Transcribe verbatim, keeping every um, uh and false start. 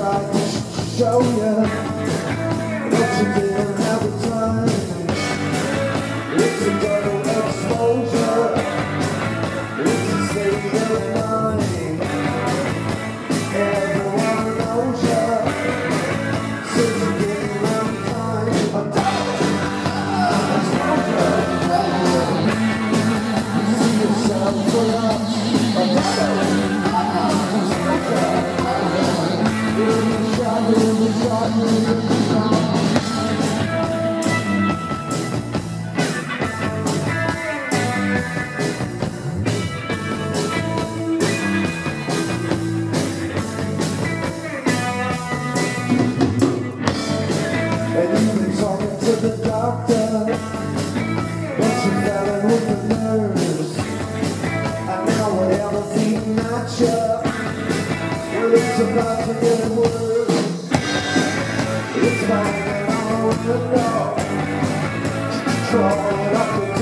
tried to show you, but you didn't have the time. It's a double exposure, it's a state of mind. Everyone knows you, since you didn't have time. A double exposure, you see yourself for us. A double and you've been talking to the doctor, but you fell in with the nurse. And now whatever's eating at you, well, it's about to get worse. It's banging on the door, crawling up the